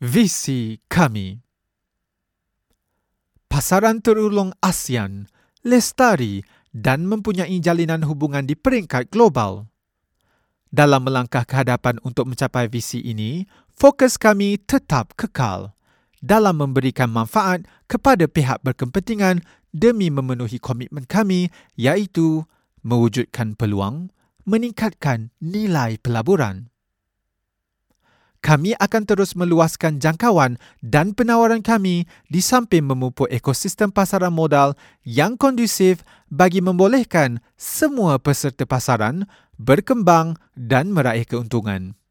Visi kami. Pasaran terulung ASEAN lestari dan mempunyai jalinan hubungan di peringkat global. Dalam melangkah ke hadapan untuk mencapai visi ini, fokus kami tetap kekal dalam memberikan manfaat kepada pihak berkepentingan demi memenuhi komitmen kami, iaitu mewujudkan peluang, meningkatkan nilai pelaburan. Kami akan terus meluaskan jangkauan dan penawaran kami di samping memupuk ekosistem pasaran modal yang kondusif bagi membolehkan semua peserta pasaran berkembang dan meraih keuntungan.